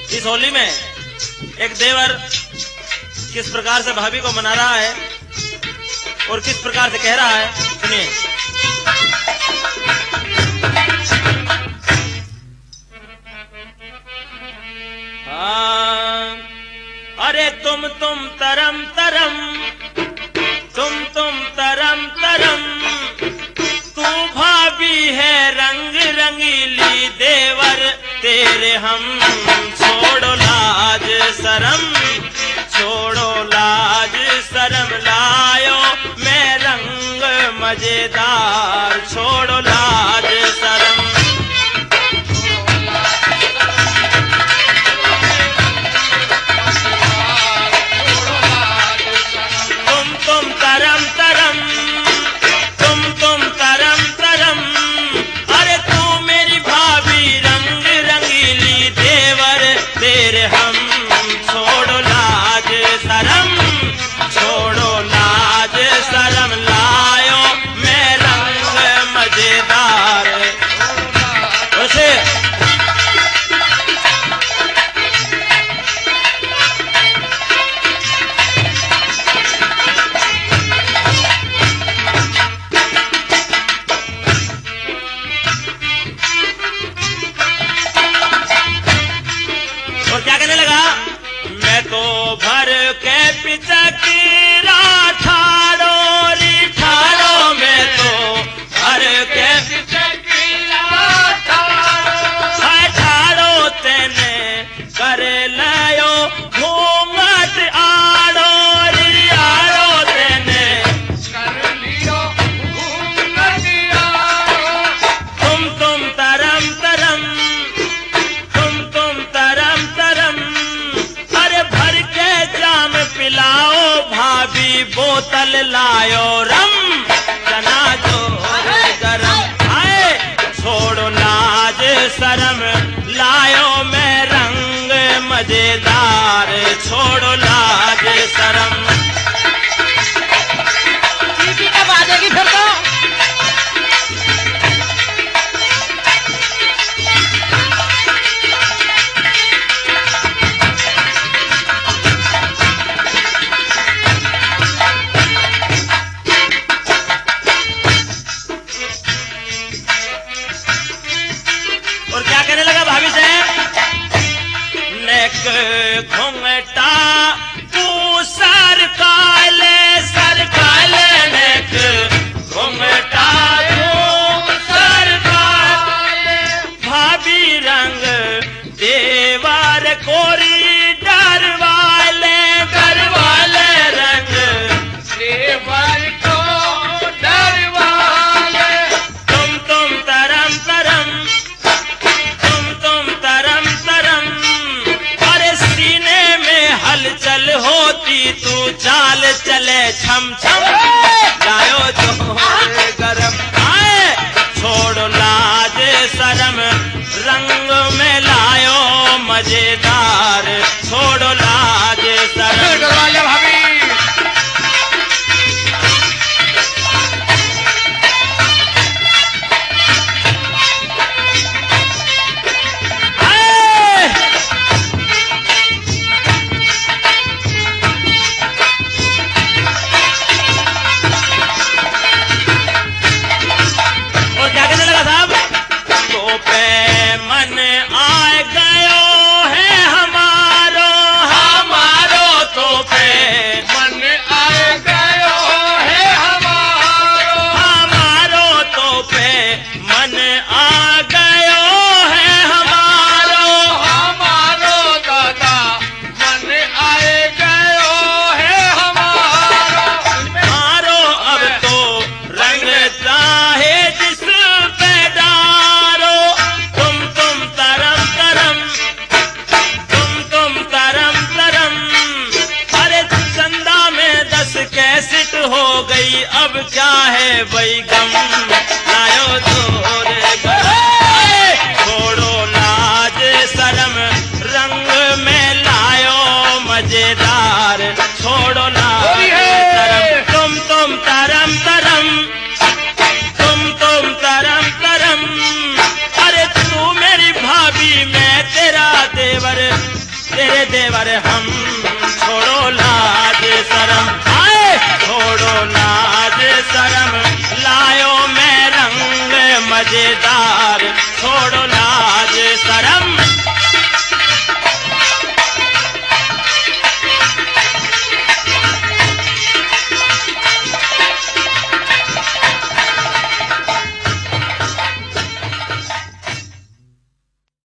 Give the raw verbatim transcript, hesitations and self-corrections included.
इस होली में एक देवर किस प्रकार से भाभी को मना रहा है और किस प्रकार से कह रहा है, सुनिए। हाँ, अरे तुम तुम तरम तरम, तुम तुम तरम तरम, तू भाभी है रंग रंगीली, देवर तेरे हम, छोड़ो लाज शरम, छोड़ो लाज शरम, लायो मैं रंग मजेदार, छोड़ो लाज शरम। तुम तुम तरम तरम, तुम तुम तरम तरम, अरे तू मेरी भाभी रंग रंगीली, देवर तेरे हम, छोड़ो लाज शरम, छोड़ो लाज शरम, लायो मैं रंग मजेदार। वैसे और क्या कहने लगा, मैं तो भर के पिता की राठाड़ो री ठाड़ो, मैं तो भर के पिता की राठाड़ो, ठाड़ो तेने कर लायो घूंघट आड़ो री आड़ो, तेने कर लियो घूंघट आड़ो, तुम तुम तरम तरम, तुम तुम तरम तरम, अरे भर के जाम पिलाओ भाभी, बोतल लायो रम, चना जो गरम, आए छोड़ो लाज शरम, लायो मैं रंग मजेदार, छोड़ो लाज शरम। पीपी कब आ जाएगी फिर तो? और क्या कहने लगा भाभी से, नेक घुंघटा तू सर काले सर काले, नेक घुंघटा तू सर काले, भाभी रंग देवर कोरी डर वाले, डर वाले रंग देवर को डर वाले, तुम तुम तरम तरम, तुम तुम तरम तरम, अरे सीने में हलचल होती, तू चाल चले छम छम, लायो जोर गरम, आए छोड़ो लाज शरम, रंग में लायो मजेदार, छोड़ो लाज शरम। भाभी और क्या कहने लगा साहब, तो पे मन आए गयो है हमारो, हमारो तो पे मन आए गयो है हमारो, हमारो तो पे मन आ गयो है हमारो, हमारो दादा मन आए गयो है हमारो, मारो अब तो रंग चाहे जिस पे डारो, तुम तुम तरम तरम, तुम तुम तरम तरम, अरे चंदा में दस कैसेट हो गई, अब क्या है वही गम, लायो जोर गरम, छोड़ो लाज शरम, रंग में लायो मजेदार, छोड़ो लाज शरम, तुम तुम तरम तरम, तुम तुम तरम तरम, अरे तू मेरी भाभी मैं तेरा देवर, छोड़ो